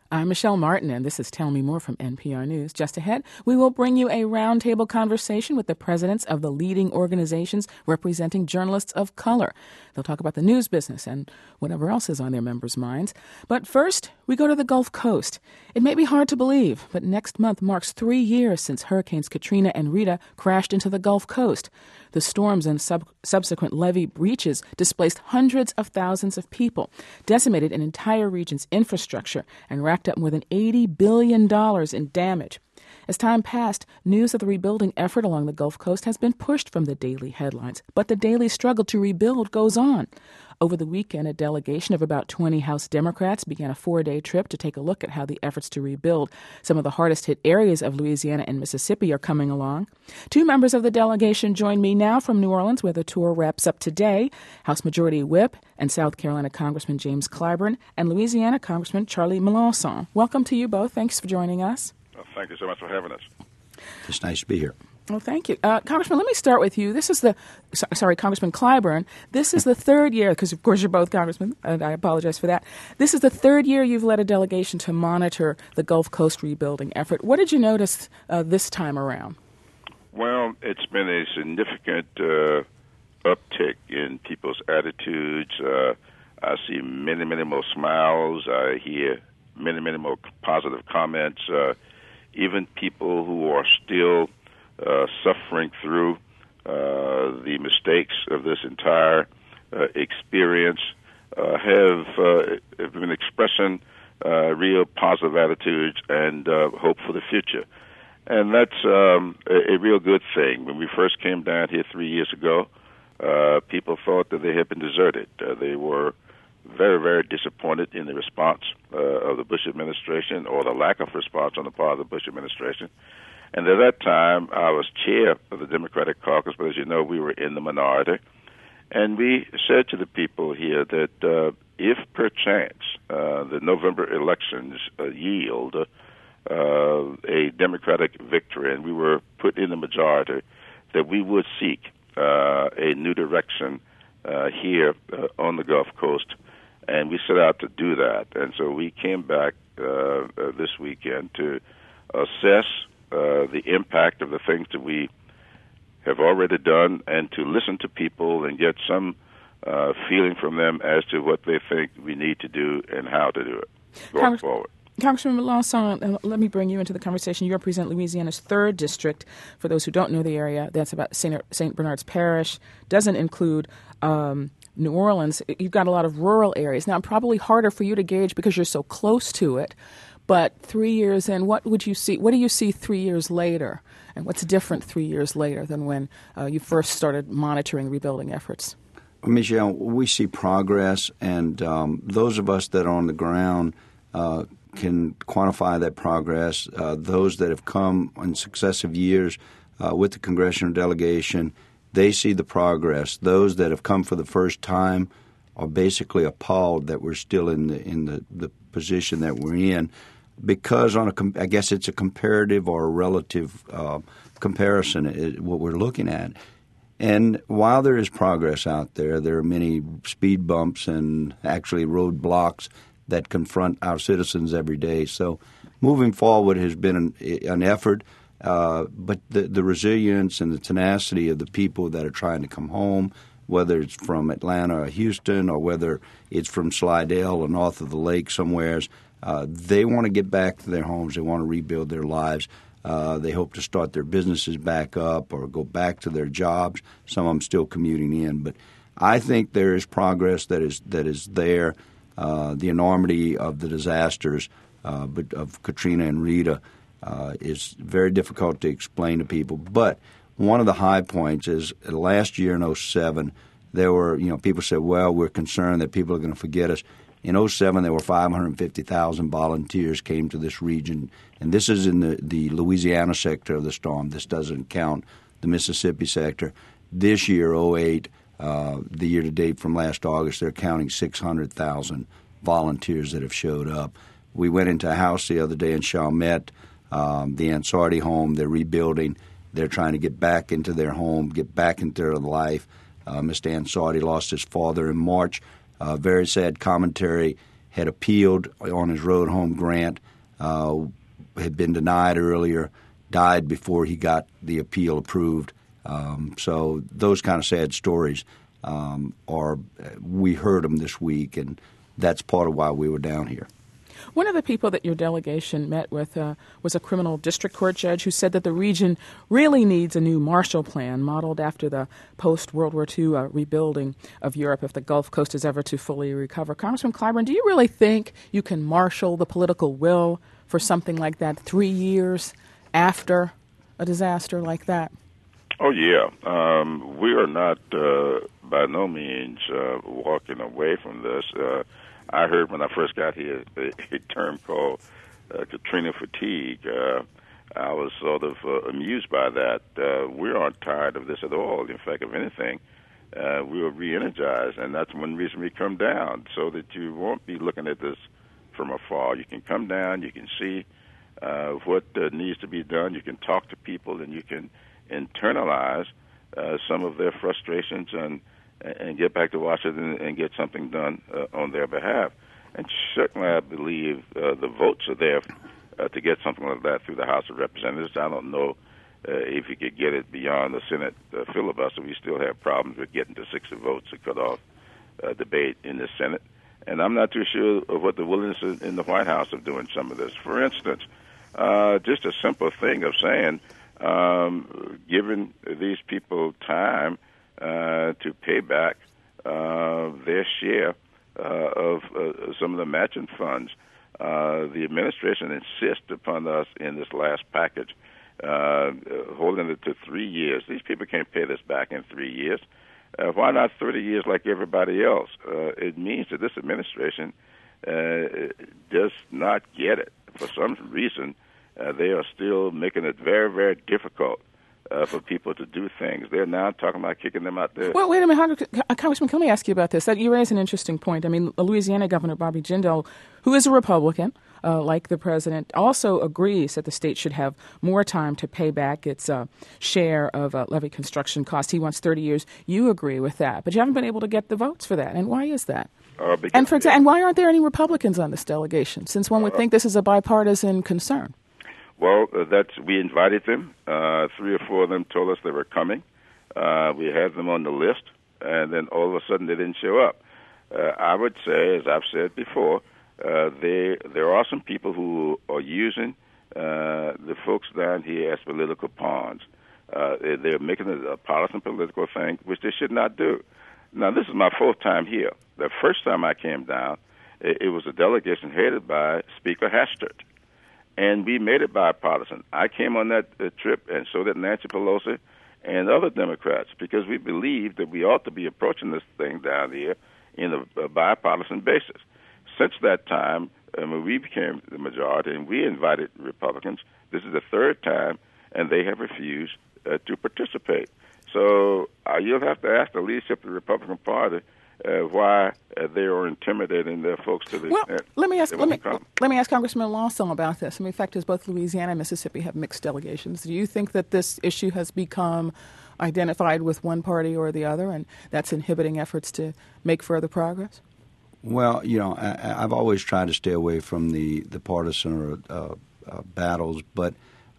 I'm Michelle Martin, and this is Tell Me More from NPR News. Just ahead, we will bring you a roundtable conversation with the presidents of the leading organizations representing journalists of color. They'll talk about the news business and whatever else is on their members' minds. But first, we go to the Gulf Coast. It may be hard to believe, but next month marks 3 years since Hurricanes Katrina and Rita crashed into the Gulf Coast. The storms and subsequent levee breaches displaced hundreds of thousands of people, decimated an entire region's infrastructure, and racked up more than $80 billion in damage. As time passed, news of the rebuilding effort along the Gulf Coast has been pushed from the daily headlines, but the daily struggle to rebuild goes on. Over the weekend, a delegation of about 20 House Democrats began a 4-day trip to take a look at how the efforts to rebuild some of the hardest-hit areas of Louisiana and Mississippi are coming along. 2 members of the delegation join me now from New Orleans, where the tour wraps up today. House Majority Whip and South Carolina Congressman James Clyburn and Louisiana Congressman Charlie Melanson. Welcome to you both. Thanks for joining us. Well, thank you so much for having us. It's nice to be here. Well, thank you. Congressman, let me start with you. This is Congressman Clyburn. This is the 3rd year, because of course you're both congressmen, and I apologize for that. This is the 3rd year you've led a delegation to monitor the Gulf Coast rebuilding effort. What did you notice this time around? Well, it's been a significant uptick in people's attitudes. I see many, many more smiles. I hear many, many more positive comments. Even people who are still suffering through the mistakes of this entire experience have been expressing real positive attitudes and hope for the future. And that's a real good thing. When we first came down here 3 years ago, people thought that they had been deserted. They were very, very disappointed in the response of the Bush administration, or the lack of response on the part of the Bush administration. And at that time, I was chair of the Democratic caucus, but as you know, we were in the minority. And we said to the people here that if perchance the November elections yield a Democratic victory and we were put in the majority, that we would seek a new direction here on the Gulf Coast. And we set out to do that. And so we came back this weekend to assess the impact of the things that we have already done, and to listen to people and get some feeling from them as to what they think we need to do and how to do it going forward. Congressman Melanson, let me bring you into the conversation. You represent Louisiana's 3rd district. For those who don't know the area, that's about St. Bernard's Parish. Doesn't include New Orleans. You've got a lot of rural areas. Now, probably harder for you to gauge because you're so close to it. But 3 years in, what would you see? What do you see 3 years later? And what's different 3 years later than when you first started monitoring rebuilding efforts? Michelle, we see progress, and those of us that are on the ground can quantify that progress. Those that have come in successive years with the congressional delegation, they see the progress. Those that have come for the first time are basically appalled that we're still in the position that we're in, because I guess it's a comparative or a relative comparison, what we're looking at. And while there is progress out there, there are many speed bumps and actually roadblocks that confront our citizens every day. So moving forward has been an effort, but the resilience and the tenacity of the people that are trying to come home, whether it's from Atlanta or Houston, or whether it's from Slidell or north of the lake somewheres, they want to get back to their homes. They want to rebuild their lives. They hope to start their businesses back up or go back to their jobs. Some of them still commuting in. But I think there is progress that is there. The enormity of the disasters of Katrina and Rita is very difficult to explain to people. But one of the high points is last year in 2007, there were, people said, well, we're concerned that people are going to forget us. In 2007, there were 550,000 volunteers came to this region, and this is in the Louisiana sector of the storm. This doesn't count the Mississippi sector. This year, 2008, the year-to-date from last August, they're counting 600,000 volunteers that have showed up. We went into a house the other day in Chalmette, the Ansardi home. They're rebuilding. They're trying to get back into their home, get back into their life. Mr. Ansardi lost his father in March. Very sad commentary. had appealed on his road home grant, had been denied earlier, died before he got the appeal approved. So those kind of sad stories we heard them this week, and that's part of why we were down here. One of the people that your delegation met with was a criminal district court judge who said that the region really needs a new Marshall Plan modeled after the post-World War II rebuilding of Europe if the Gulf Coast is ever to fully recover. Congressman Clyburn, do you really think you can marshal the political will for something like that 3 years after a disaster like that? Oh, yeah. We are not by no means walking away from this. I heard when I first got here a term called Katrina fatigue. I was sort of amused by that. We aren't tired of this at all. In fact, if anything, we will re-energize, and that's one reason we come down, so that you won't be looking at this from afar. You can come down, you can see what needs to be done, you can talk to people, and you can internalize some of their frustrations and get back to Washington and get something done on their behalf. And certainly I believe the votes are there to get something like that through the House of Representatives. I don't know if you could get it beyond the Senate filibuster. We still have problems with getting to 60 votes to cut off debate in the Senate. And I'm not too sure of what the willingness in the White House of doing some of this. For instance, just a simple thing of saying, giving these people time to pay back their share of some of the matching funds. The administration insists upon us in this last package holding it to 3 years. These people can't pay this back in 3 years. Why not 30 years like everybody else? It means that this administration does not get it. For some reason, they are still making it very, very difficult for people to do things. They're now talking about kicking them out there. Well, wait a minute, Congressman, let me ask you about this. You raise an interesting point. I mean, Louisiana Governor Bobby Jindal, who is a Republican, like the president, also agrees that the state should have more time to pay back its share of levee construction costs. He wants 30 years. You agree with that, but you haven't been able to get the votes for that. And why is that? And why aren't there any Republicans on this delegation, since one would think this is a bipartisan concern? Well, we invited them. 3 or 4 of them told us they were coming. We had them on the list, and then all of a sudden they didn't show up. I would say, as I've said before, there are some people who are using the folks down here as political pawns. They're making it a partisan political thing, which they should not do. Now, this is my 4th time here. The first time I came down, it was a delegation headed by Speaker Hastert. And we made it bipartisan. I came on that trip, and so did Nancy Pelosi and other Democrats, because we believe that we ought to be approaching this thing down here in a bipartisan basis. Since that time, we became the majority, and we invited Republicans. This is the 3rd time, and they have refused to participate. So you'll have to ask the leadership of the Republican Party why they are intimidating their folks to the extent. Let me ask Congressman Lawson about this. I mean, the fact is, both Louisiana and Mississippi have mixed delegations. Do you think that this issue has become identified with one party or the other, and that's inhibiting efforts to make further progress? Well, I've always tried to stay away from the partisan battles, but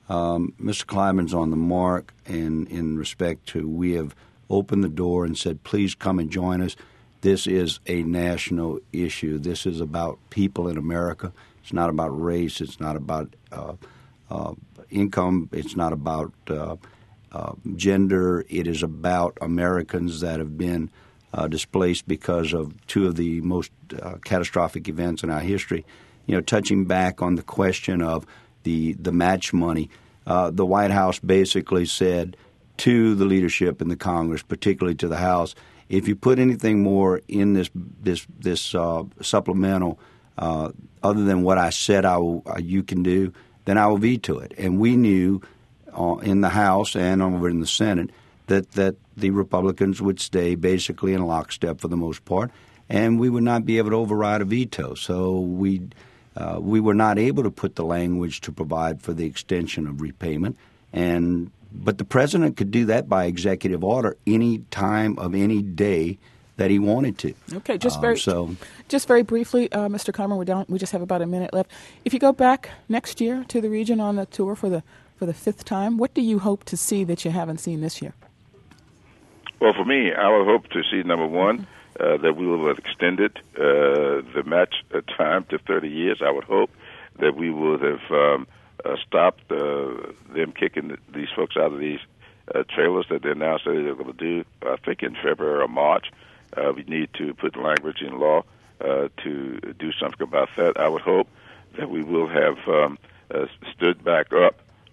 Mr. Clyburn's on the mark in respect to we have opened the door and said, please come and join us. This is a national issue. This is about people in America. It's not about race. It's not about income. It's not about gender. It is about Americans that have been displaced because of 2 of the most catastrophic events in our history. Touching back on the question of the match money, the White House basically said to the leadership in the Congress, particularly to the House, if you put anything more in this supplemental other than what I said you can do, then I will veto it. And we knew in the House and over in the Senate that the Republicans would stay basically in lockstep for the most part, and we would not be able to override a veto. So we were not able to put the language to provide for the extension of repayment. But the president could do that by executive order any time of any day that he wanted to. Okay, just very briefly, Mr. Carman, we just have about a minute left. If you go back next year to the region on the tour for the fifth time, what do you hope to see that you haven't seen this year? Well, for me, I would hope to see, number one, that we will have extended the match time to 30 years. I would hope that we would have stopped them kicking these folks out of these trailers that they now say they're going to do, I think in February or March. We need to put language in law to do something about that. I would hope that we will have stood back up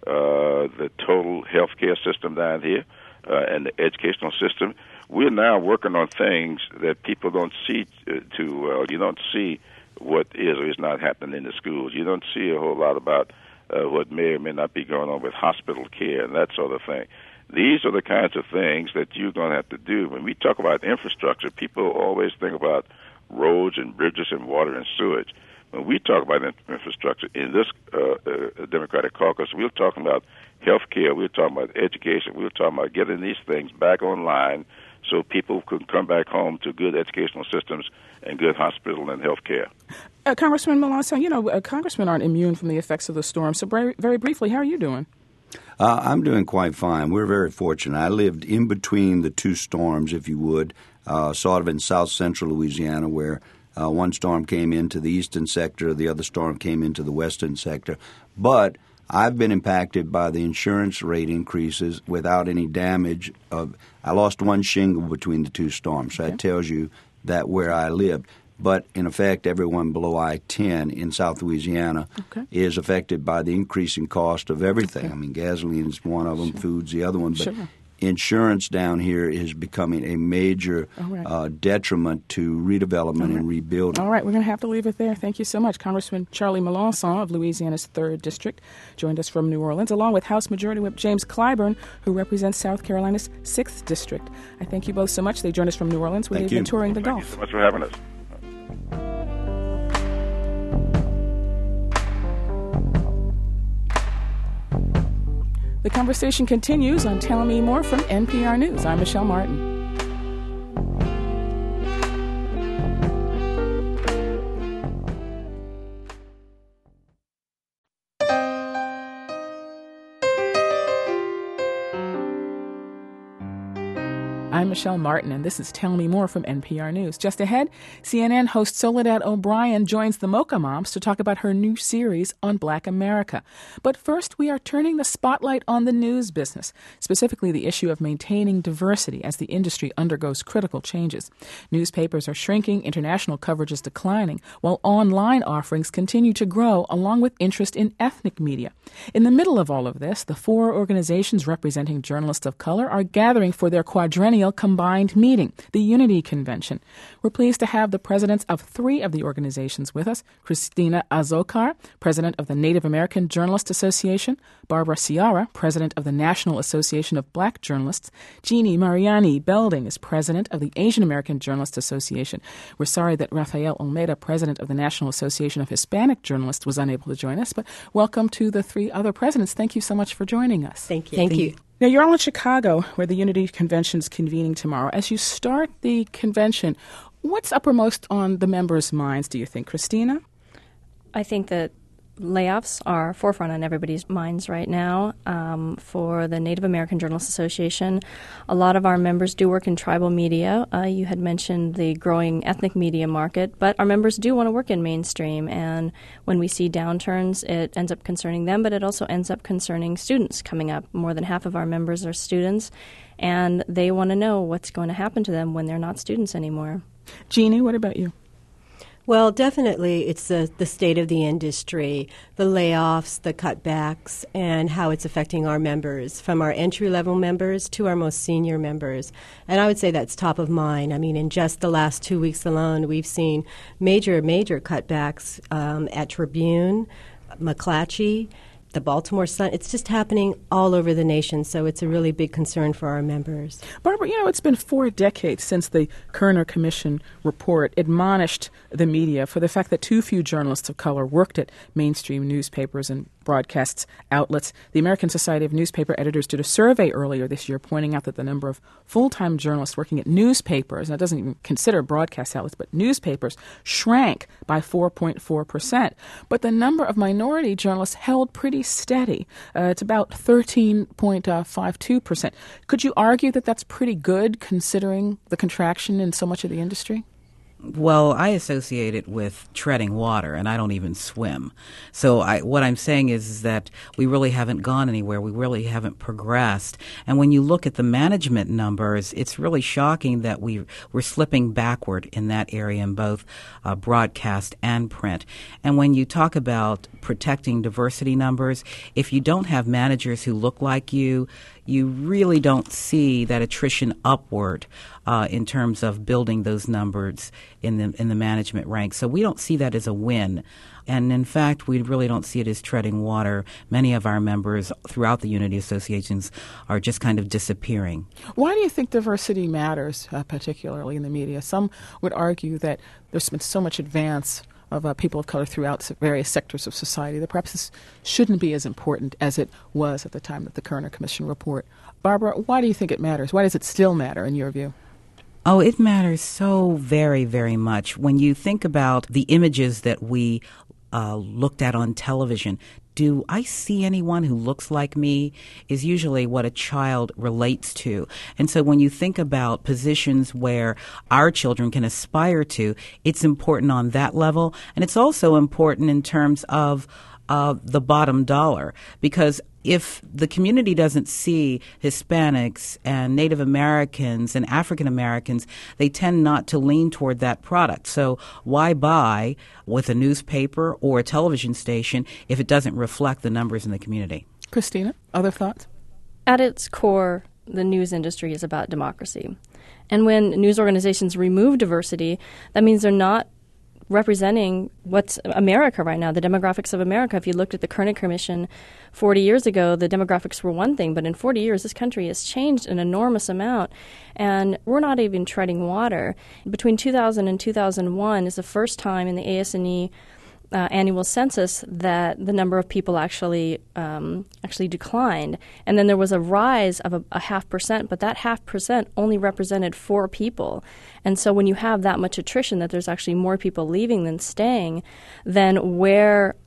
the total healthcare system down here and the educational system. We're now working on things that people don't see too well. You don't see what is or is not happening in the schools. You don't see a whole lot about what may or may not be going on with hospital care and that sort of thing. These are the kinds of things that you're going to have to do. When we talk about infrastructure, people always think about roads and bridges and water and sewage. When we talk about infrastructure in this Democratic caucus, we're talking about health care, we're talking about education, we're talking about getting these things back online so people can come back home to good educational systems and good hospital and health care. Congressman Melancon, congressmen aren't immune from the effects of the storm. So very briefly, how are you doing? I'm doing quite fine. We're very fortunate. I lived in between the two storms, if you would, sort of in south central Louisiana, where one storm came into the eastern sector, the other storm came into the western sector. But I've been impacted by the insurance rate increases without any damage. I lost one shingle between the two storms, so that tells you that where I lived. But, in effect, everyone below I-10 in South Louisiana is affected by the increasing cost of everything. Okay. I mean, gasoline is one of them, food's the other one. But insurance down here is becoming a major detriment to redevelopment and rebuilding. All right, we're going to have to leave it there. Thank you so much. Congressman Charlie Melancon of Louisiana's 3rd District joined us from New Orleans, along with House Majority Whip James Clyburn, who represents South Carolina's 6th District. I thank you both so much. They joined us from New Orleans where they've been touring the Gulf. Thank you so much for having us. The conversation continues on Tell Me More from NPR News. I'm Michelle Martin. I'm Michelle Martin, and this is Tell Me More from NPR News. Just ahead, CNN host Soledad O'Brien joins the Mocha Moms to talk about her new series on Black America. But first, we are turning the spotlight on the news business, specifically the issue of maintaining diversity as the industry undergoes critical changes. Newspapers are shrinking, international coverage is declining, while online offerings continue to grow, along with interest in ethnic media. In the middle of all of this, the 4 organizations representing journalists of color are gathering for their quadrennial combined meeting, the Unity Convention. We're pleased to have the presidents of 3 of the organizations with us: Christina Azócar, president of the Native American Journalists Association; Barbara Ciara, president of the National Association of Black Journalists; Jeannie Mariani Belding is president of the Asian American Journalists Association. We're sorry that Rafael Olmeda, president of the National Association of Hispanic Journalists, was unable to join us, but welcome to the 3 other presidents. Thank you so much for joining us. Thank you. Thank you. Now, you're all in Chicago, where the Unity Convention is convening tomorrow. As you start the convention, what's uppermost on the members' minds, do you think? Christina? I think that layoffs are forefront on everybody's minds right now. For the Native American Journalists Association, a lot of our members do work in tribal media. You had mentioned the growing ethnic media market, but our members do want to work in mainstream, and when we see downturns, it ends up concerning them, but it also ends up concerning students coming up. More than half of our members are students, and they want to know what's going to happen to them when they're not students anymore. Jeannie, what about you? Well, definitely it's the state of the industry, the layoffs, the cutbacks, and how it's affecting our members, from our entry-level members to our most senior members. And I would say that's top of mind. I mean, in just the last 2 weeks alone, we've seen major cutbacks at Tribune, McClatchy, the Baltimore Sun. It's just happening all over the nation, so it's a really big concern for our members. Barbara, it's been 4 decades since the Kerner Commission report admonished the media for the fact that too few journalists of color worked at mainstream newspapers and broadcast outlets. The American Society of Newspaper Editors did a survey earlier this year pointing out that the number of full-time journalists working at newspapers, and it doesn't even consider broadcast outlets, but newspapers, shrank by 4.4%. But the number of minority journalists held pretty steady. It's about 13.52%. Could you argue that that's pretty good considering the contraction in so much of the industry? Well, I associate it with treading water, and I don't even swim. So what I'm saying is that we really haven't gone anywhere. We really haven't progressed. And when you look at the management numbers, it's really shocking that we're slipping backward in that area in both broadcast and print. And when you talk about protecting diversity numbers, if you don't have managers who look like you really don't see that attrition upward in terms of building those numbers in the management ranks. So we don't see that as a win. And in fact, we really don't see it as treading water. Many of our members throughout the unity associations are just kind of disappearing. Why do you think diversity matters, particularly in the media? Some would argue that there's been so much advance of people of color throughout various sectors of society that perhaps this shouldn't be as important as it was at the time of the Kerner Commission report. Barbara, why do you think it matters? Why does it still matter in your view? Oh, it matters so very, very much. When you think about the images that we looked at on television, do I see anyone who looks like me is usually what a child relates to. And so when you think about positions where our children can aspire to, it's important on that level. And it's also important in terms of the bottom dollar, because if the community doesn't see Hispanics and Native Americans and African Americans, they tend not to lean toward that product. So why buy with a newspaper or a television station if it doesn't reflect the numbers in the community? Christina, other thoughts? At its core, the news industry is about democracy. And when news organizations remove diversity, that means they're not representing what's America right now, the demographics of America. If you looked at the Kerner Commission 40 years ago, the demographics were one thing, but in 40 years, this country has changed an enormous amount, and we're not even treading water. Between 2000 and 2001 is the first time in the AS&E annual census that the number of people actually declined. And then there was a rise of a 0.5%, but that 0.5% only represented 4 people. And so when you have that much attrition, that there's actually more people leaving than staying, then where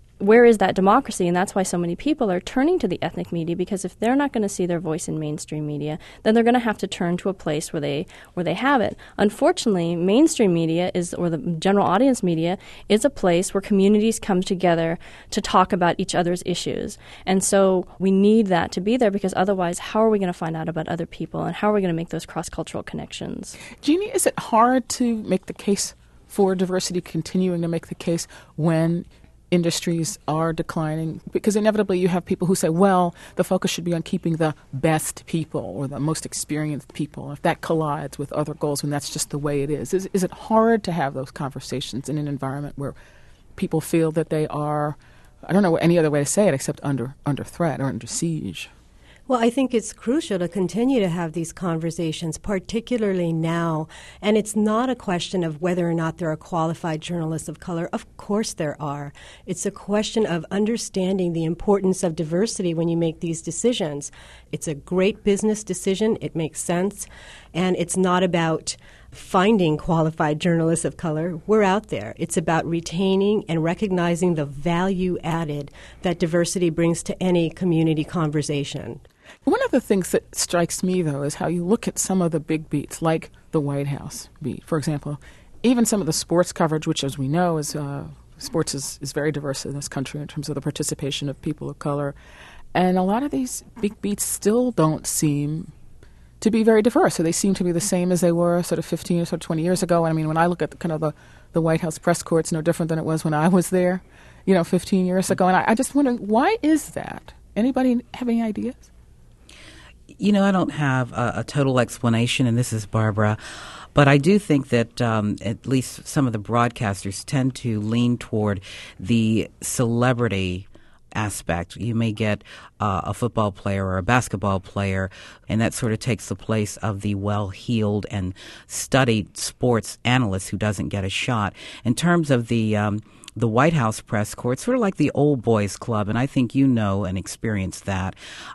is that democracy? And that's why so many people are turning to the ethnic media, because if they're not going to see their voice in mainstream media, then they're going to have to turn to a place where they have it. Unfortunately, mainstream media or the general audience media is a place where communities come together to talk about each other's issues. And so we need that to be there, because otherwise, how are we going to find out about other people, and how are we going to make those cross-cultural connections? Jeannie, is it hard to make the case for diversity, continuing to make the case when industries are declining? Because inevitably you have people who say, well, the focus should be on keeping the best people or the most experienced people. If that collides with other goals, when that's just the way it is it hard to have those conversations in an environment where people feel that they are, I don't know any other way to say it except under threat or under siege? Well, I think it's crucial to continue to have these conversations, particularly now. And it's not a question of whether or not there are qualified journalists of color. Of course there are. It's a question of understanding the importance of diversity when you make these decisions. It's a great business decision. It makes sense. And it's not about finding qualified journalists of color. We're out there. It's about retaining and recognizing the value added that diversity brings to any community conversation. One of the things that strikes me, though, is how you look at some of the big beats, like the White House beat, for example. Even some of the sports coverage, which, as we know, is sports is very diverse in this country in terms of the participation of people of color. And a lot of these big beats still don't seem to be very diverse. So they seem to be the same as they were sort of 15 or sort of 20 years ago. I mean, when I look at the White House press corps, it's no different than it was when I was there, 15 years ago. And I just wonder, why is that? Anybody have any ideas? I don't have a total explanation, and this is Barbara, but I do think that at least some of the broadcasters tend to lean toward the celebrity aspect. You may get a football player or a basketball player, and that sort of takes the place of the well-heeled and studied sports analyst who doesn't get a shot. In terms of the the White House press corps, sort of like the old boys club, and I think you know and experienced that.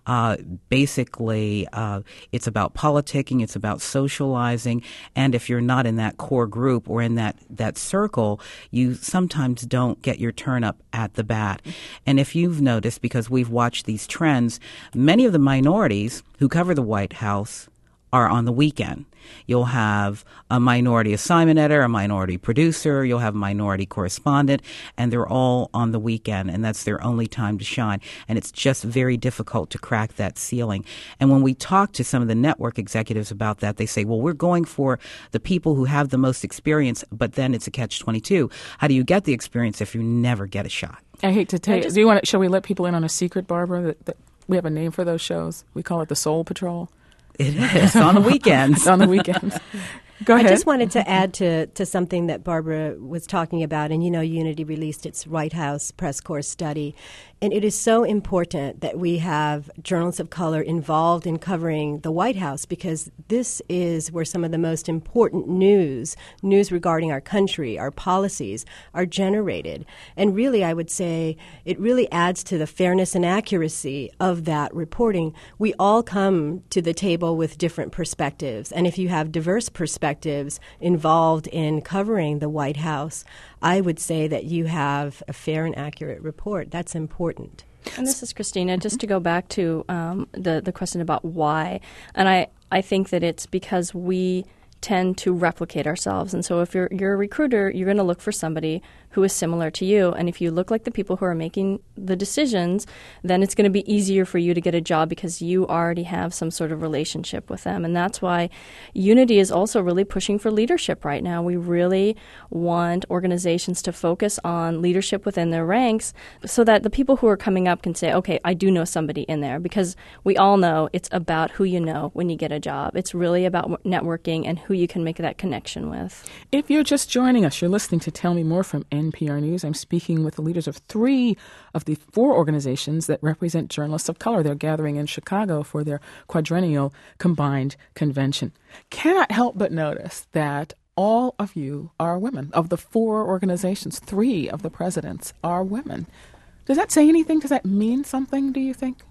Basically, it's about politicking, it's about socializing, and if you're not in that core group or in that circle, you sometimes don't get your turn up at the bat. And if you've noticed, because we've watched these trends, many of the minorities who cover the White House are on the weekend. You'll have a minority assignment editor, a minority producer, you'll have a minority correspondent, and they're all on the weekend, and that's their only time to shine. And it's just very difficult to crack that ceiling. And when we talk to some of the network executives about that, they say, well, we're going for the people who have the most experience, but then it's a catch-22. How do you get the experience if you never get a shot? I hate to tell you, shall we let people in on a secret, Barbara, that we have a name for those shows? We call it the Soul Patrol. It is on the weekends. It's on the weekends. Go ahead. I just wanted to add to something that Barbara was talking about. And, Unity released its White House press corps study. And it is so important that we have journalists of color involved in covering the White House, because this is where some of the most important news regarding our country, our policies, are generated. And really, I would say it really adds to the fairness and accuracy of that reporting. We all come to the table with different perspectives. And if you have diverse perspectives involved in covering the White House, I would say that you have a fair and accurate report. That's important. And this is Christina. Just to go back to the question about why, and I think that it's because we tend to replicate ourselves. And so if you're a recruiter, you're going to look for somebody who is similar to you. And if you look like the people who are making the decisions, then it's going to be easier for you to get a job because you already have some sort of relationship with them. And that's why Unity is also really pushing for leadership right now. We really want organizations to focus on leadership within their ranks so that the people who are coming up can say, okay, I do know somebody in there, because we all know it's about who you know when you get a job. It's really about networking and who you can make that connection with. If you're just joining us, you're listening to Tell Me More from NPR News. I'm speaking with the leaders of 3 of the 4 organizations that represent journalists of color. They're gathering in Chicago for their quadrennial combined convention. Cannot help but notice that all of you are women. Of the 4 organizations, 3 of the presidents are women. Does that say anything? Does that mean something, do you think?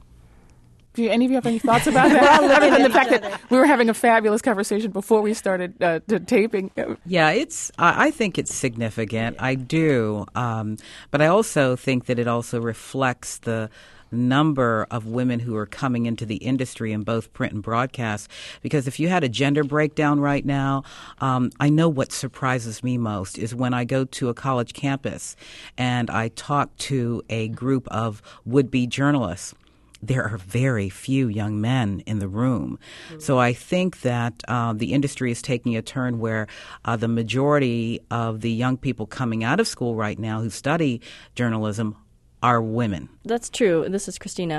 Do any of you have any thoughts about that? Other than the fact that we were having a fabulous conversation before we started taping. Yeah, I think it's significant. I do. But I also think that it also reflects the number of women who are coming into the industry in both print and broadcast. Because if you had a gender breakdown right now, I know what surprises me most is when I go to a college campus and I talk to a group of would-be journalists. There are very few young men in the room. Mm-hmm. So I think that the industry is taking a turn where the majority of the young people coming out of school right now who study journalism are women. That's true. This is Christina.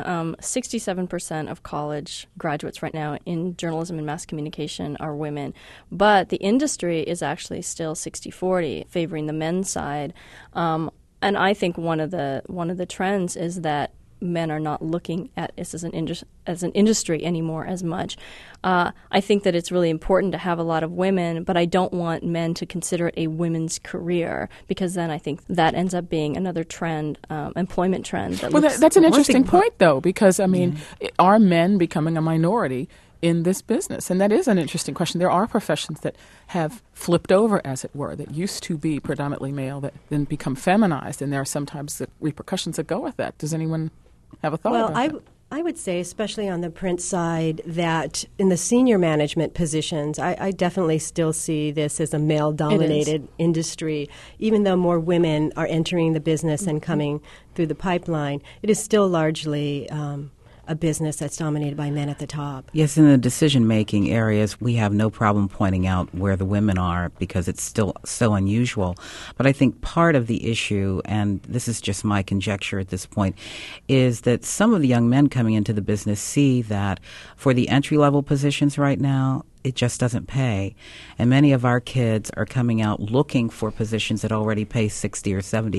67% of college graduates right now in journalism and mass communication are women. But the industry is actually still 60-40, favoring the men's side. And I think one of the trends is that men are not looking at this as an industry anymore as much. I think that it's really important to have a lot of women, but I don't want men to consider it a women's career, because then I think that ends up being another trend, employment trend. That's an interesting point, though, because, are men becoming a minority in this business? And that is an interesting question. There are professions that have flipped over, as it were, that used to be predominantly male that then become feminized, and there are sometimes the repercussions that go with that. Does anyone have a thought about that? I would say, especially on the print side, that in the senior management positions, I definitely still see this as a male-dominated industry. Even though more women are entering the business and coming through the pipeline, it is still largely a business that's dominated by men at the top. Yes, in the decision-making areas, we have no problem pointing out where the women are because it's still so unusual. But I think part of the issue, and this is just my conjecture at this point, is that some of the young men coming into the business see that for the entry-level positions right now, it just doesn't pay. And many of our kids are coming out looking for positions that already pay $60,000 or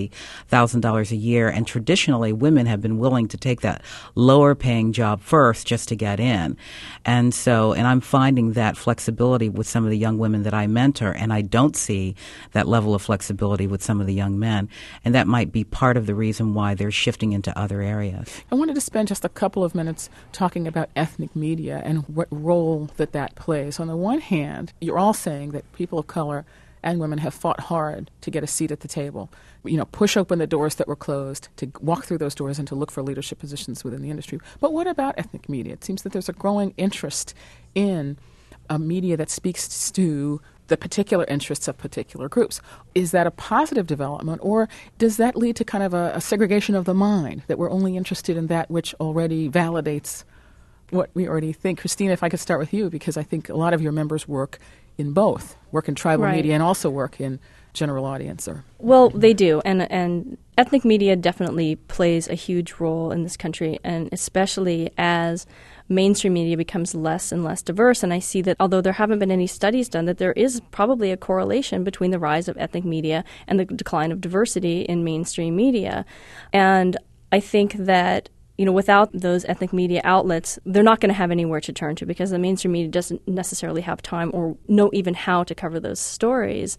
$70,000 a year. And traditionally, women have been willing to take that lower paying job first just to get in. And I'm finding that flexibility with some of the young women that I mentor, and I don't see that level of flexibility with some of the young men. And that might be part of the reason why they're shifting into other areas. I wanted to spend just a couple of minutes talking about ethnic media and what role that plays. On the one hand, you're all saying that people of color and women have fought hard to get a seat at the table, push open the doors that were closed, to walk through those doors and to look for leadership positions within the industry. But what about ethnic media? It seems that there's a growing interest in a media that speaks to the particular interests of particular groups. Is that a positive development, or does that lead to kind of a segregation of the mind, that we're only interested in that which already validates what we already think? Christina, if I could start with you, because I think a lot of your members work in both, work in tribal media and also work in general audience. Well, they do, and ethnic media definitely plays a huge role in this country, and especially as mainstream media becomes less and less diverse. And I see that although there haven't been any studies done, that there is probably a correlation between the rise of ethnic media and the decline of diversity in mainstream media. And I think that without those ethnic media outlets, they're not going to have anywhere to turn to, because the mainstream media doesn't necessarily have time or know even how to cover those stories.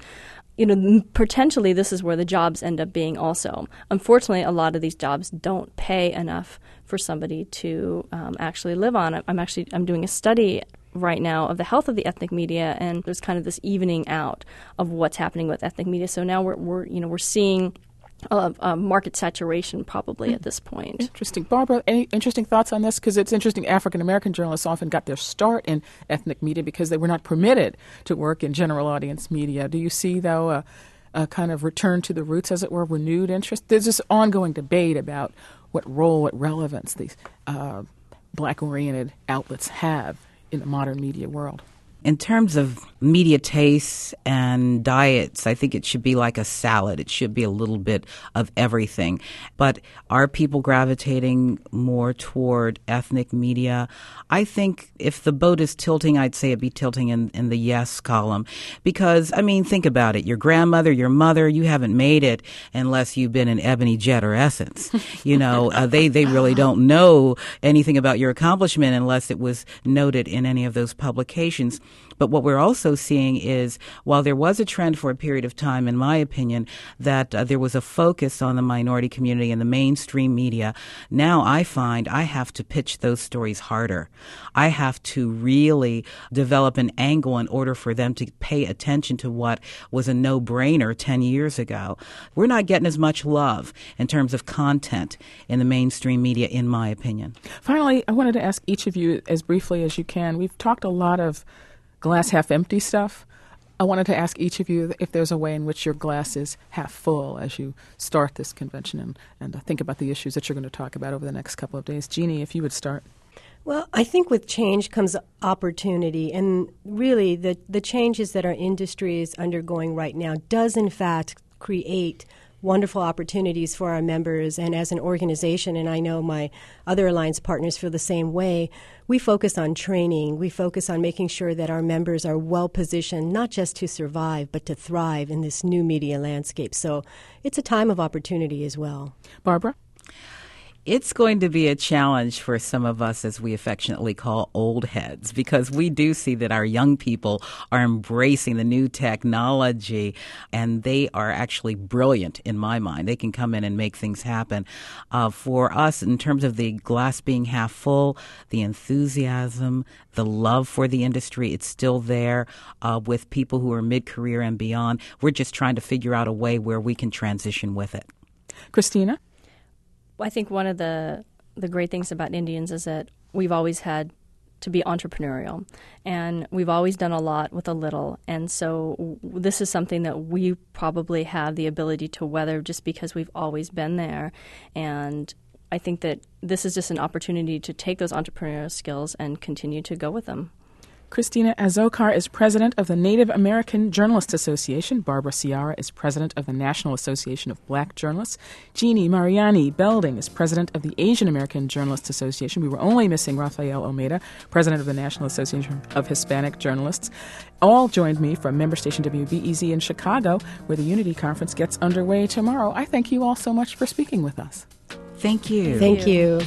Potentially this is where the jobs end up being also. Unfortunately, a lot of these jobs don't pay enough for somebody to actually live on. I'm doing a study right now of the health of the ethnic media, and there's kind of this evening out of what's happening with ethnic media. So now we're seeing market saturation probably at this point. Interesting. Barbara, any interesting thoughts on this? Because it's interesting, African-American journalists often got their start in ethnic media because they were not permitted to work in general audience media. Do you see, though, a kind of return to the roots, as it were, renewed interest? There's this ongoing debate about what role, what relevance these black-oriented outlets have in the modern media world. In terms of media tastes and diets, I think it should be like a salad. It should be a little bit of everything. But are people gravitating more toward ethnic media? I think if the boat is tilting, I'd say it'd be tilting in the yes column. Because, think about it. Your grandmother, your mother, you haven't made it unless you've been in Ebony, Jet, or Essence. They really don't know anything about your accomplishment unless it was noted in any of those publications. But what we're also seeing is, while there was a trend for a period of time, in my opinion, that there was a focus on the minority community and the mainstream media, now I find I have to pitch those stories harder. I have to really develop an angle in order for them to pay attention to what was a no-brainer 10 years ago. We're not getting as much love in terms of content in the mainstream media, in my opinion. Finally, I wanted to ask each of you, as briefly as you can, we've talked a lot of glass half empty stuff. I wanted to ask each of you if there's a way in which your glass is half full as you start this convention and think about the issues that you're going to talk about over the next couple of days. Jeannie, if you would start. Well, I think with change comes opportunity, and really the changes that our industry is undergoing right now does in fact create wonderful opportunities for our members. And as an organization, and I know my other alliance partners feel the same way, we focus on training. We focus on making sure that our members are well positioned, not just to survive, but to thrive in this new media landscape. So it's a time of opportunity as well. Barbara? It's going to be a challenge for some of us, as we affectionately call old heads, because we do see that our young people are embracing the new technology, and they are actually brilliant in my mind. They can come in and make things happen. For us, in terms of the glass being half full, the enthusiasm, the love for the industry, it's still there with people who are mid-career and beyond. We're just trying to figure out a way where we can transition with it. Christina? I think one of the great things about Indians is that we've always had to be entrepreneurial, and we've always done a lot with a little. And so this is something that we probably have the ability to weather just because we've always been there. And I think that this is just an opportunity to take those entrepreneurial skills and continue to go with them. Christina Azokar is president of the Native American Journalists Association. Barbara Ciara is president of the National Association of Black Journalists. Jeannie Mariani Belding is president of the Asian American Journalists Association. We were only missing Rafael Almeida, president of the National Association of Hispanic Journalists. All joined me from member station WBEZ in Chicago, where the Unity Conference gets underway tomorrow. I thank you all so much for speaking with us. Thank you. Thank you.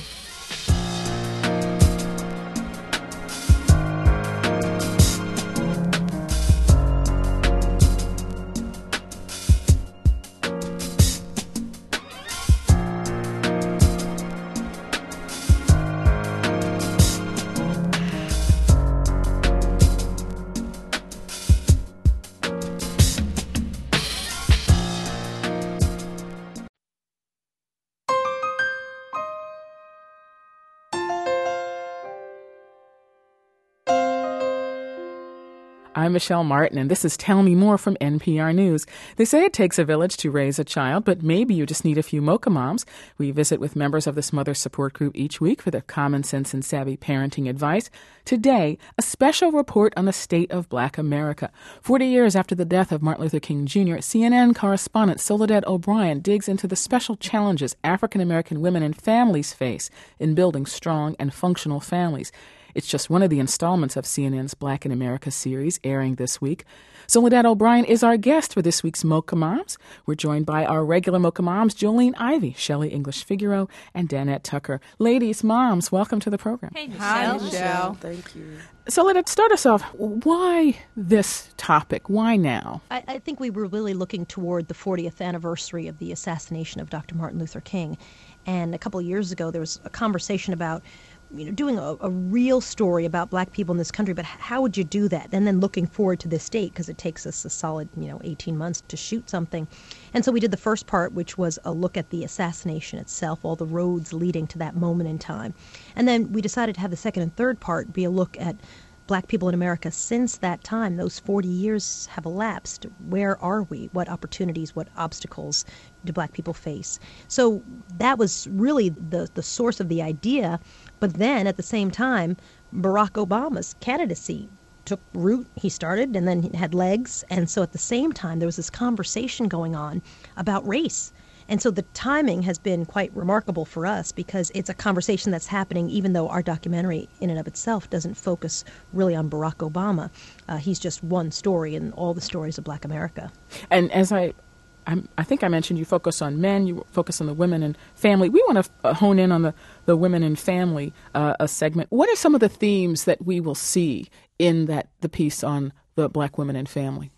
I'm Michelle Martin, and this is Tell Me More from NPR News. They say it takes a village to raise a child, but maybe you just need a few Mocha Moms. We visit with members of this mother support group each week for their common sense and savvy parenting advice. Today, a special report on the state of Black America. 40 years after the death of Martin Luther King Jr., CNN correspondent Soledad O'Brien digs into the special challenges African American women and families face in building strong and functional families. It's just one of the installments of CNN's Black in America series airing this week. Soledad O'Brien is our guest for this week's Mocha Moms. We're joined by our regular Mocha Moms, Jolene Ivey, Shelley English-Figueroa, and Danette Tucker. Ladies, moms, welcome to the program. Hey, Michelle. Hi, Michelle. Thank you. Soledad, start us off. Why this topic? Why now? I think we were really looking toward the 40th anniversary of the assassination of Dr. Martin Luther King. And a couple of years ago, there was a conversation about doing a real story about Black people in this country, but how would you do that? And then looking forward to this date, because it takes us a solid, 18 months to shoot something. And so we did the first part, which was a look at the assassination itself, all the roads leading to that moment in time. And then we decided to have the second and third part be a look at Black people in America since that time. Those 40 years have elapsed. Where are we? What opportunities, what obstacles do Black people face? So that was really the source of the idea. But then at the same time, Barack Obama's candidacy took root. He started and then had legs. And so at the same time, there was this conversation going on about race. And so the timing has been quite remarkable for us because it's a conversation that's happening even though our documentary in and of itself doesn't focus really on Barack Obama. He's just one story in all the stories of Black America. And as I think I mentioned, you focus on men, you focus on the women and family. We want to hone in on the women and family segment. What are some of the themes that we will see in the piece on the Black women and family?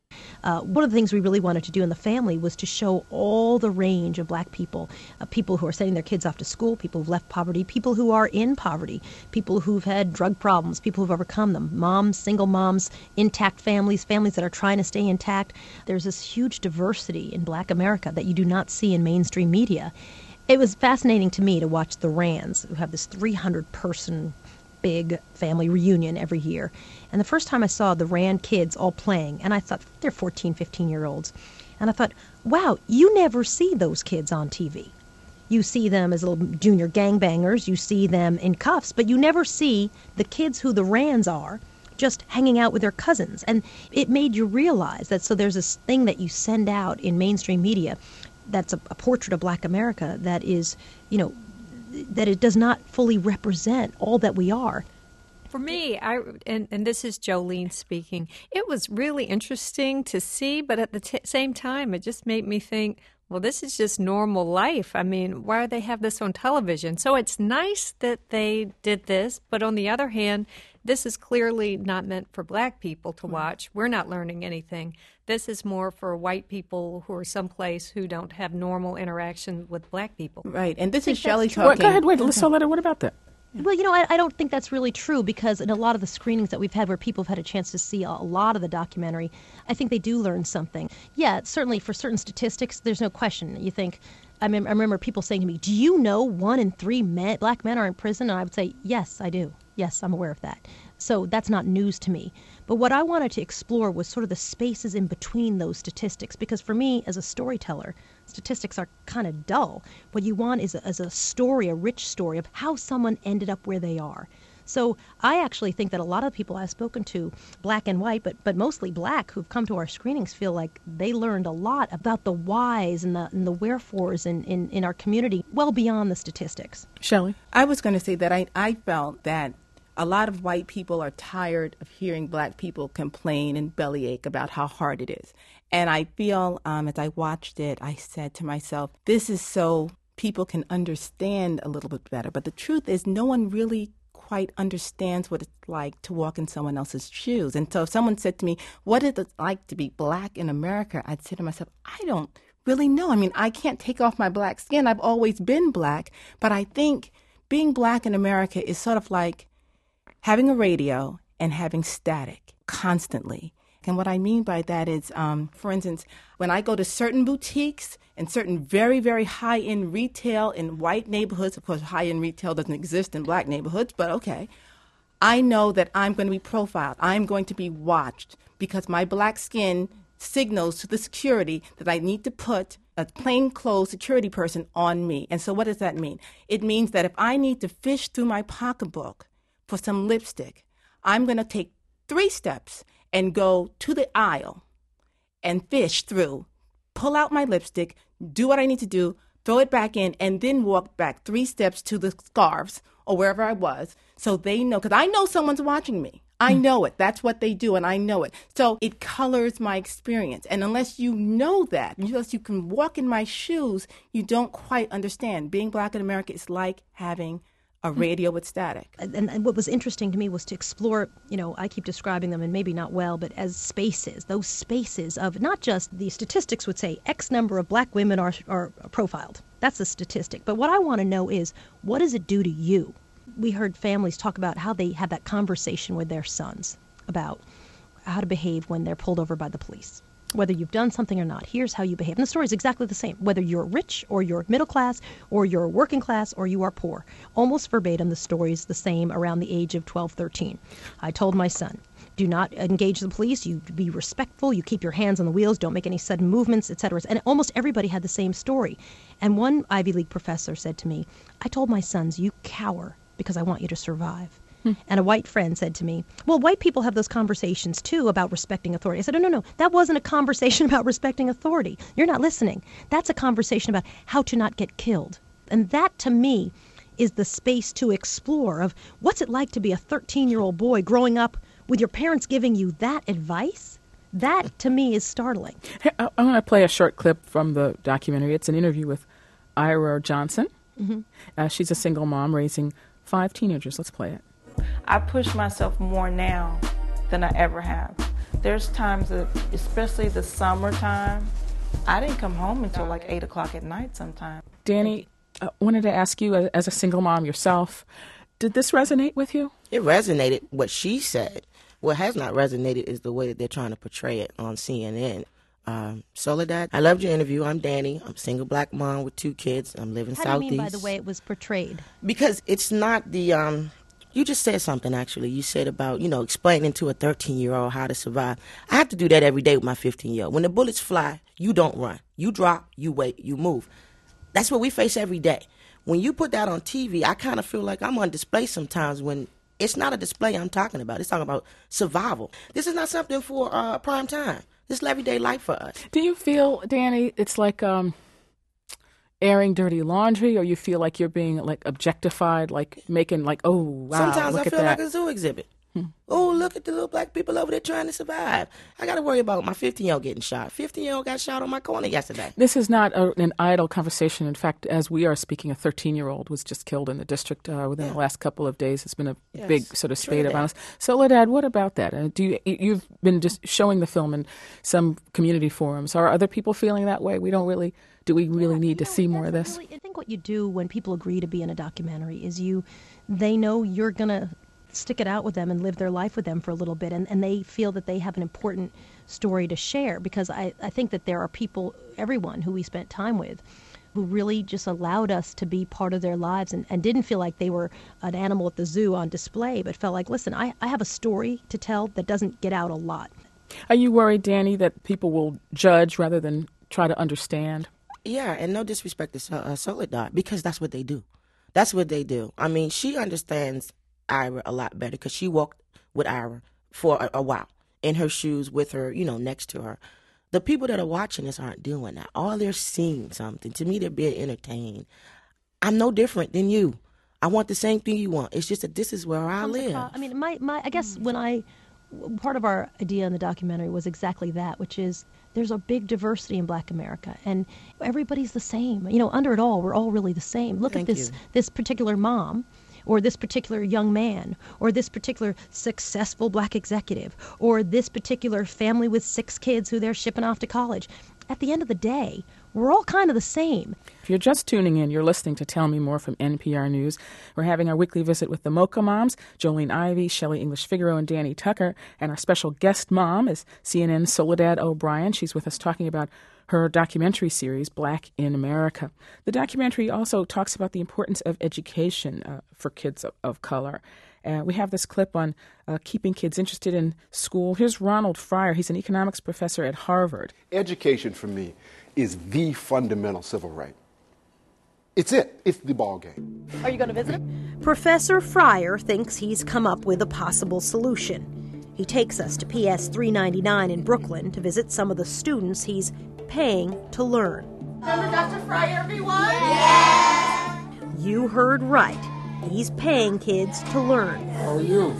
One of the things we really wanted to do in the family was to show all the range of Black people, people who are sending their kids off to school, people who've left poverty, people who are in poverty, people who've had drug problems, people who've overcome them, moms, single moms, intact families, families that are trying to stay intact. There's this huge diversity in Black America that you do not see in mainstream media. It was fascinating to me to watch the Rands, who have this 300-person big family reunion every year. And the first time I saw the Rand kids all playing, and I thought, they're 14, 15-year-olds. And I thought, wow, you never see those kids on TV. You see them as little junior gangbangers, you see them in cuffs, but you never see the kids who the Rands are just hanging out with their cousins. And it made you realize that so there's this thing that you send out in mainstream media that's a portrait of Black America that is, that it does not fully represent all that we are. For me, and this is Jolene speaking, it was really interesting to see, but at the same time, it just made me think, well, this is just normal life. I mean, why do they have this on television? So it's nice that they did this, but on the other hand, this is clearly not meant for Black people to watch. We're not learning anything. This is more for white people who are someplace who don't have normal interaction with Black people. Right, and this is Shelley talking. Go ahead, wait, Soledad, what about that? Well, I don't think that's really true because in a lot of the screenings that we've had where people have had a chance to see a lot of the documentary, I think they do learn something. Yeah, certainly for certain statistics, there's no question. You think, I remember people saying to me, do you know 1 in 3 Black men are in prison? And I would say, yes, I do. Yes, I'm aware of that. So that's not news to me. But what I wanted to explore was sort of the spaces in between those statistics, because for me, as a storyteller, statistics are kind of dull. What you want is a story, a rich story of how someone ended up where they are. So I actually think that a lot of people I've spoken to, black and white, but mostly black, who've come to our screenings feel like they learned a lot about the whys and the wherefores in our community, well beyond the statistics. Shelley? I was going to say that I felt that a lot of white people are tired of hearing black people complain and bellyache about how hard it is. And I feel, as I watched it, I said to myself, this is so people can understand a little bit better. But the truth is, no one really quite understands what it's like to walk in someone else's shoes. And so if someone said to me, what is it like to be black in America? I'd say to myself, I don't really know. I mean, I can't take off my black skin. I've always been black. But I think being black in America is sort of like having a radio and having static constantly. And what I mean by that is, for instance, when I go to certain boutiques and certain very, very high-end retail in white neighborhoods, of course, high-end retail doesn't exist in black neighborhoods, but okay, I know that I'm going to be profiled. I'm going to be watched because my black skin signals to the security that I need to put a plainclothes security person on me. And so what does that mean? It means that if I need to fish through my pocketbook for some lipstick, I'm going to take 3 steps and go to the aisle and fish through, pull out my lipstick, do what I need to do, throw it back in, and then walk back 3 steps to the scarves or wherever I was so they know, because I know someone's watching me. I know it. That's what they do, and I know it. So it colors my experience. And unless you know that, unless you can walk in my shoes, you don't quite understand. Being black in America is like having a radio with static. And what was interesting to me was to explore, I keep describing them, and maybe not well, but as spaces, those spaces of not just the statistics would say X number of black women are profiled. That's a statistic. But what I want to know is, what does it do to you? We heard families talk about how they have that conversation with their sons about how to behave when they're pulled over by the police. Whether you've done something or not, here's how you behave. And the story is exactly the same, whether you're rich or you're middle class or you're working class or you are poor. Almost verbatim, the story is the same around the age of 12, 13. I told my son, do not engage the police. You be respectful. You keep your hands on the wheels. Don't make any sudden movements, etc. And almost everybody had the same story. And one Ivy League professor said to me, I told my sons, you cower because I want you to survive. And a white friend said to me, well, white people have those conversations, too, about respecting authority. I said, no, that wasn't a conversation about respecting authority. You're not listening. That's a conversation about how to not get killed. And that, to me, is the space to explore of what's it like to be a 13-year-old boy growing up with your parents giving you that advice. That, to me, is startling. Hey, I want to play a short clip from the documentary. It's an interview with Ira Johnson. Mm-hmm. She's a single mom raising 5 teenagers. Let's play it. I push myself more now than I ever have. There's times that, especially the summertime, I didn't come home until like 8 o'clock at night sometimes. Danny, I wanted to ask you, as a single mom yourself, did this resonate with you? It resonated, what she said. What has not resonated is the way that they're trying to portray it on CNN. Soledad, I loved your interview. I'm Danny. I'm a single black mom with 2 kids. I'm living Southeast. How do you mean by the way it was portrayed? Because it's not the... You just said something, actually. You said about, explaining to a 13-year-old how to survive. I have to do that every day with my 15-year-old. When the bullets fly, you don't run. You drop, you wait, you move. That's what we face every day. When you put that on TV, I kind of feel like I'm on display sometimes when it's not a display I'm talking about. It's talking about survival. This is not something for prime time. This is everyday life for us. Do you feel, Danny, it's like... airing dirty laundry, or you feel like you're being like objectified, like making like, oh wow, sometimes look I feel at that. like a zoo exhibit. Oh, look at the little black people over there trying to survive. I got to worry about my 15-year-old getting shot. 15-year-old got shot on my corner yesterday. This is not an idle conversation. In fact, as we are speaking, a 13-year-old was just killed in the district within the last couple of days. It's been a big sort of spate of violence. Soledad, what about that? You've been just showing the film in some community forums. Are other people feeling that way? Do we really need to see more of this? I think what you do when people agree to be in a documentary is they know you're going to stick it out with them and live their life with them for a little bit, and they feel that they have an important story to share, because I think that there are people, everyone who we spent time with, who really just allowed us to be part of their lives and didn't feel like they were an animal at the zoo on display, but felt like, listen, I have a story to tell that doesn't get out a lot. Are you worried, Danny, that people will judge rather than try to understand? Yeah, and no disrespect to Soledad, because that's what they do. That's what they do. I mean, she understands Ira a lot better because she walked with Ira for a while in her shoes with her, next to her. The people that are watching this aren't doing that. All they're seeing something. To me, they're being entertained. I'm no different than you. I want the same thing you want. It's just that this is where I live. I mean, I guess part of our idea in the documentary was exactly that, which is there's a big diversity in Black America, and everybody's the same. Under it all, we're all really the same. Look at this particular mom, or this particular young man, or this particular successful Black executive, or this particular family with 6 kids who they're shipping off to college. At the end of the day, we're all kind of the same. If you're just tuning in, you're listening to Tell Me More from NPR News. We're having our weekly visit with the Mocha Moms, Jolene Ivey, Shelley English-Figaro, and Danny Tucker. And our special guest mom is CNN's Soledad O'Brien. She's with us talking about her documentary series, Black in America. The documentary also talks about the importance of education for kids of color. We have this clip on keeping kids interested in school. Here's Ronald Fryer. He's an economics professor at Harvard. Education, for me, is the fundamental civil right. It's it. It's the ball game. Are you going to visit him? Professor Fryer thinks he's come up with a possible solution. He takes us to PS 399 in Brooklyn to visit some of the students he's paying to learn. Remember Dr. Fryer, everyone? Yes! You heard right. He's paying kids to learn. How are you?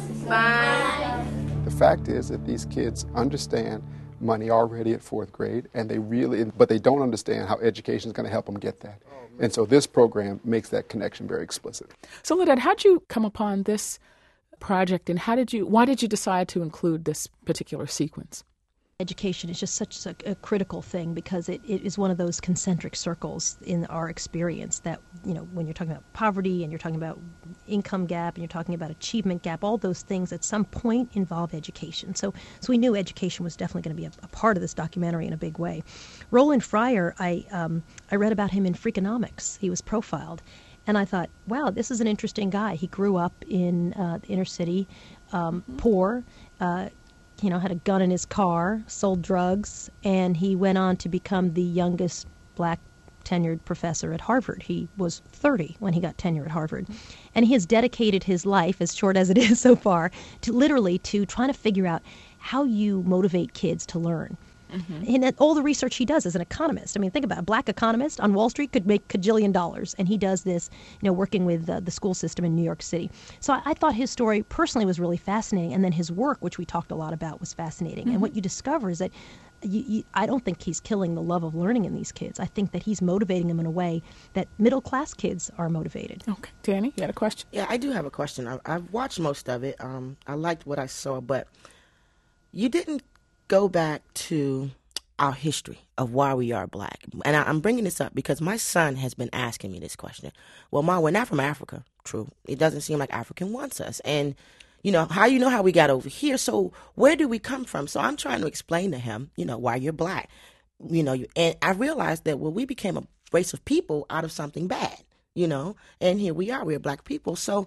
Fine. The fact is that these kids understand money already at 4th grade, but they don't understand how education is going to help them get that. And so this program makes that connection very explicit. So, Soledad, how did you come upon this project, and why did you decide to include this particular sequence? Education is just such a critical thing because it is one of those concentric circles in our experience that, when you're talking about poverty and you're talking about income gap and you're talking about achievement gap, all those things at some point involve education. So we knew education was definitely going to be a part of this documentary in a big way. Roland Fryer, I read about him in Freakonomics. He was profiled. And I thought, wow, this is an interesting guy. He grew up in the inner city, poor, had a gun in his car, sold drugs, and he went on to become the youngest Black tenured professor at Harvard. He was 30 when he got tenure at Harvard. And he has dedicated his life, as short as it is so far, to trying to figure out how you motivate kids to learn. Mm-hmm. And all the research he does as an economist. I mean, think about it. A Black economist on Wall Street could make $1 kajillion, and he does this, working with the school system in New York City. So I thought his story personally was really fascinating, and then his work, which we talked a lot about, was fascinating. Mm-hmm. And what you discover is that I don't think he's killing the love of learning in these kids. I think that he's motivating them in a way that middle-class kids are motivated. Okay. Danny, you had a question? Yeah, I do have a question. I've watched most of it. I liked what I saw, but you didn't go back to our history of why we are Black. And I'm bringing this up because my son has been asking me this question. Well, Ma, we're not from Africa. True. It doesn't seem like Africa wants us. And, how we got over here. So where do we come from? So I'm trying to explain to him, why you're Black. And I realized that, we became a race of people out of something bad, and here we are. We're Black people. So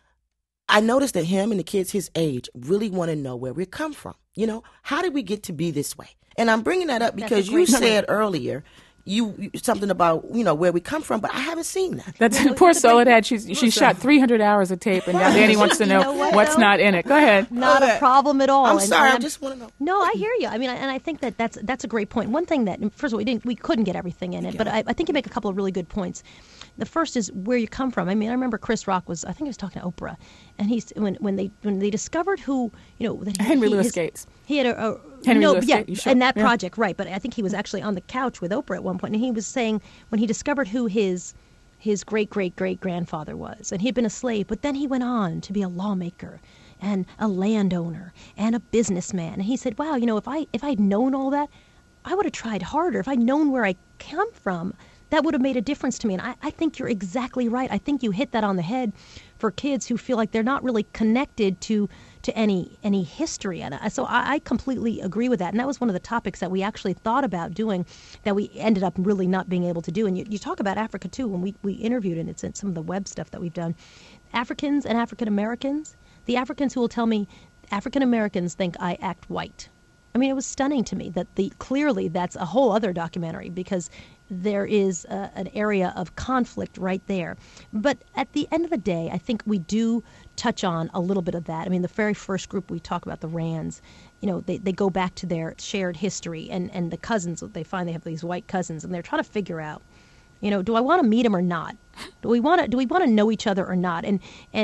I noticed that him and the kids his age really want to know where we come from. How did we get to be this way? And I'm bringing that up because you said earlier you something about where we come from, but I haven't seen that. That's poor Soledad. She shot 300 hours of tape, and now Danny wants to know what's not in it. Go ahead. Not a problem at all. I'm sorry. I just want to know. No, I hear you. I mean, and I think that's a great point. One thing that, first of all, we couldn't get everything in it, but I think you make a couple of really good points. The first is where you come from. I mean, I remember Chris Rock I think he was talking to Oprah, and when they discovered who, that Henry Louis Gates. He had in that project, right? But I think he was actually on the couch with Oprah at one point, and he was saying when he discovered who his great grandfather was, and he had been a slave, but then he went on to be a lawmaker and a landowner and a businessman, and he said, "Wow, if I'd known all that, I would have tried harder. If I'd known where I come from, that would have made a difference to me." And I think you're exactly right. I think you hit that on the head for kids who feel like they're not really connected to any history. And so I completely agree with that. And that was one of the topics that we actually thought about doing that we ended up really not being able to do. And you talk about Africa, too, when we interviewed, and it's in some of the web stuff that we've done. Africans and African Americans, the Africans who will tell me African Americans think I act white. I mean, it was stunning to me that clearly that's a whole other documentary because there is an area of conflict right there. But at the end of the day, I think we do touch on a little bit of that. I mean, the very first group we talk about, the Rands, they go back to their shared history and the cousins. They find they have these white cousins, and they're trying to figure out, do I want to meet them or not? Do we want to know each other or not? And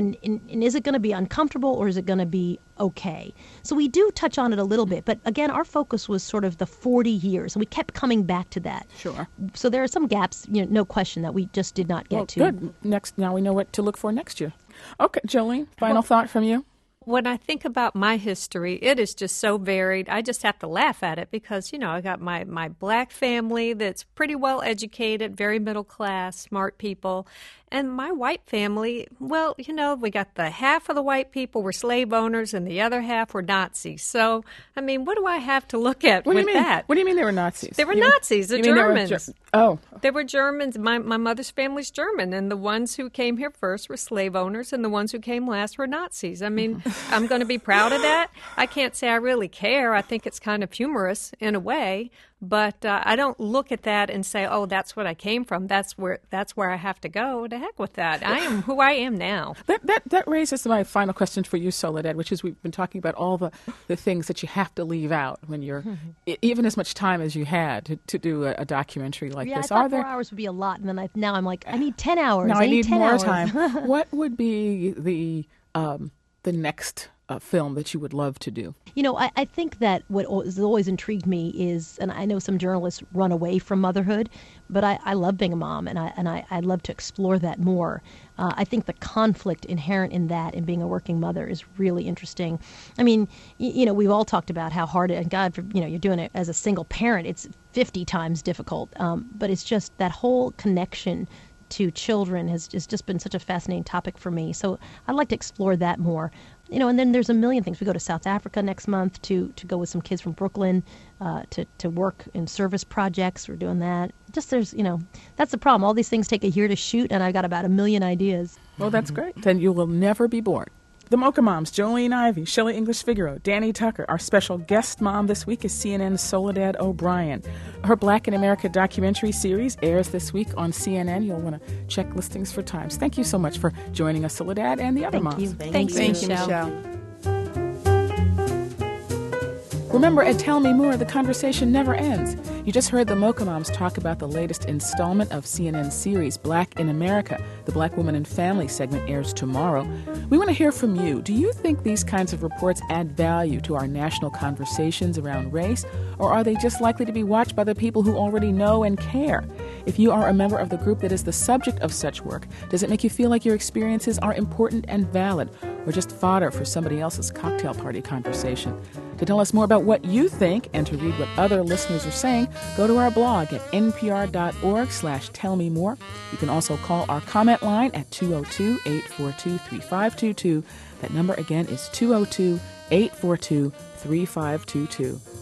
is it going to be uncomfortable or is it going to be okay? So we do touch on it a little bit, but again, our focus was sort of the 40 years, and we kept coming back to that. Sure. So there are some gaps, no question, that we just did not get to. Good. Now we know what to look for next year. Okay, Jolene, final thought from you? When I think about my history, it is just so varied. I just have to laugh at it because, I got my black family that's pretty well educated, very middle class, smart people. And my white family, well, we got the half of the white people were slave owners and the other half were Nazis. So, I mean, what do I have to look at with that? What do you mean they were Nazis? They were Nazis, the Germans. Oh. They were Germans. My mother's family's German, and the ones who came here first were slave owners, and the ones who came last were Nazis. I mean, I'm going to be proud of that. I can't say I really care. I think it's kind of humorous in a way. But I don't look at that and say, "Oh, that's what I came from. That's where I have to go." To heck with that. I am who I am now. That raises my final question for you, Soledad, which is we've been talking about all the things that you have to leave out when you're even as much time as you had to do a documentary like this. I thought 4 hours would be a lot, and then now I'm like, I need 10 hours. Now I need 10 more hours. time. What would be the next film that you would love to do? I think that what has always intrigued me is, and I know some journalists run away from motherhood, but I love being a mom, and I love to explore that more. I think the conflict inherent in that and being a working mother is really interesting. I mean, we've all talked about how hard it, and God, you're doing it as a single parent, it's 50 times difficult. But it's just that whole connection to children has just been such a fascinating topic for me. So I'd like to explore that more. And then there's a million things. We go to South Africa next month to go with some kids from Brooklyn to work in service projects. We're doing that. Just that's the problem. All these things take a year to shoot, and I've got about 1 million ideas. Well, that's great. Then you will never be bored. The Mocha Moms, Jolene Ivey, Shelley English-Figaro, Danny Tucker. Our special guest mom this week is CNN's Soledad O'Brien. Her Black in America documentary series airs this week on CNN. You'll want to check listings for times. Thank you so much for joining us, Soledad, and the other moms. Thank you, Michelle. Remember, at Tell Me More, the conversation never ends. You just heard the Mocha Moms talk about the latest installment of CNN's series, Black in America. The Black Woman and Family segment airs tomorrow. We want to hear from you. Do you think these kinds of reports add value to our national conversations around race, or are they just likely to be watched by the people who already know and care? If you are a member of the group that is the subject of such work, does it make you feel like your experiences are important and valid, or just fodder for somebody else's cocktail party conversation? To tell us more about what you think and to read what other listeners are saying, go to our blog at npr.org/tellmemore. You can also call our comment line at 202-842-3522. That number again is 202-842-3522.